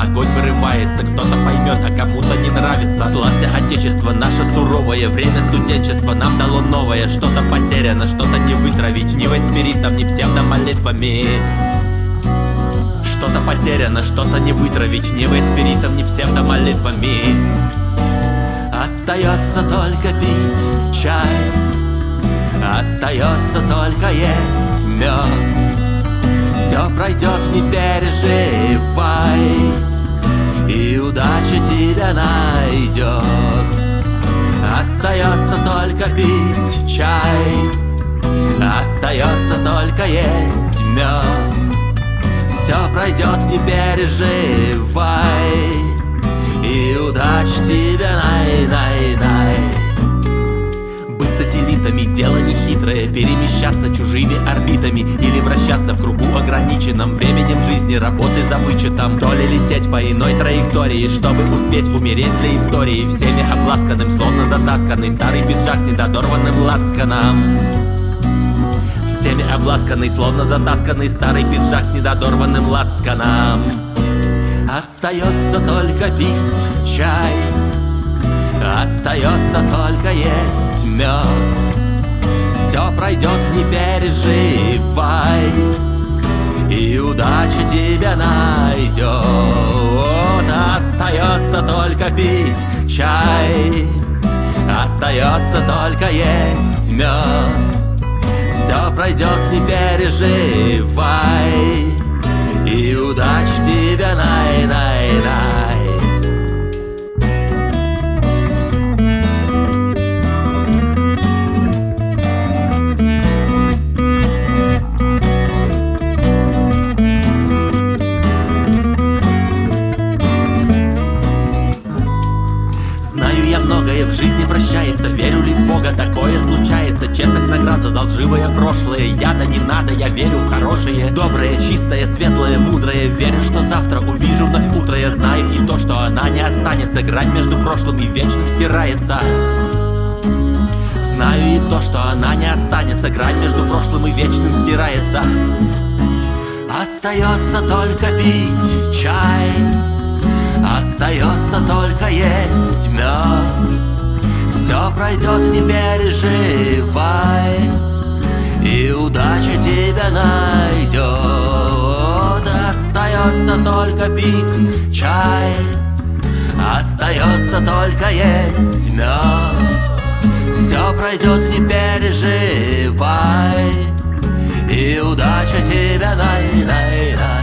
огонь вырывается. Кто-то поймет, а кому-то не нравится. Славься, Отечество наше суровое, время студенчества нам дало новое. Что-то потеряно, что-то не вытравить, ни вайспиритом, ни псевдомолитвами. Что-то потеряно, что-то не вытравить, ни вайспиритом, ни псевдомолитвами. Остается только пить чай, остается только есть мед. Все пройдет, не переживай, и удача тебя найдет. Остается только пить чай, остается только есть мед. Все пройдет, не переживай, и удача тебя най-най-най. Быть сателлитами — дело нехитрое, перемещаться чужими орбитами или вращаться в кругу ограниченном временем жизни, работы за вычетом. То ли лететь по иной траектории, чтобы успеть умереть для истории, всеми обласканным, словно затасканный старый пиджак с недодорванным лацканом. Всеми обласканный, словно затасканный старый пиджак с недодорванным лацканом. Остается только пить чай, остается только есть мед. Все пройдет, не переживай, и удача тебя найдет. Остается только пить чай, остается только есть мед. Все пройдет, не переживай, и удача тебя най-най-най. Знаю я, многое в жизни прощается. Верю ли в Бога, такое случается. Честность награда за лживое прошлое. Яда не надо, я верю в хорошее, доброе, чистое, светлое, мудрое. Верю, что завтра увижу вновь утро. Я знаю и то, что она не останется. Грань между прошлым и вечным стирается. Знаю и то, что она не останется. Грань между прошлым и вечным стирается. Остается только пить чай, остается только есть мед. Все пройдет, не переживай, и удача тебя найдет. Остается только пить чай, остается только есть мед. Все пройдет, не переживай, и удача тебя найдет.